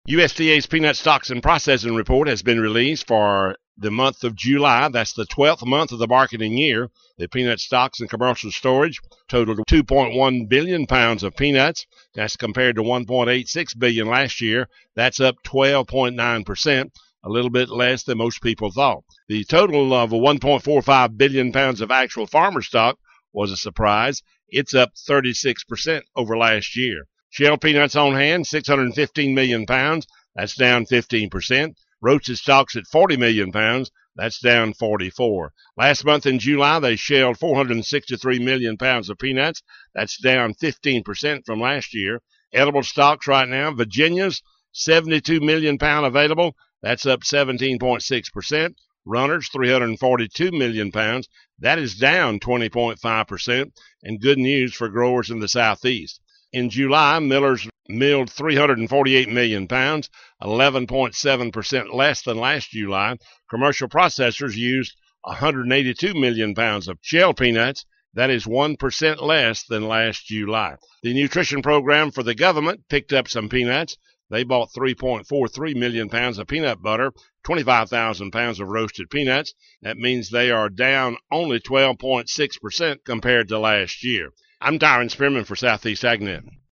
USDA's peanut stocks and processing report has been released for the month of July. That's the 12th month of the marketing year. The peanut stocks and commercial storage totaled 2.1 billion pounds of peanuts. That's compared to 1.86 billion last year. That's up 12.9%, a little bit less than most people thought. The total of 1.45 billion pounds of actual farmer stock was a surprise. It's up 36% over last year. Shell peanuts on hand, 615 million pounds. That's down 15%. Roasted stocks at 40 million pounds. That's down 44%. Last month in July, they shelled 463 million pounds of peanuts. That's down 15% from last year. Edible stocks right now, Virginia's 72 million pound available. That's up 17.6%. Runners, 342 million pounds. That is down 20.5%. And good news for growers in the Southeast. In July, millers milled 348 million pounds, 11.7% less than last July. Commercial processors used 182 million pounds of shell peanuts. That is 1% less than last July. The nutrition program for the government picked up some peanuts. They bought 3.43 million pounds of peanut butter, 25,000 pounds of roasted peanuts. That means they are down only 12.6% compared to last year. I'm Tyron Spearman for Southeast AgNet.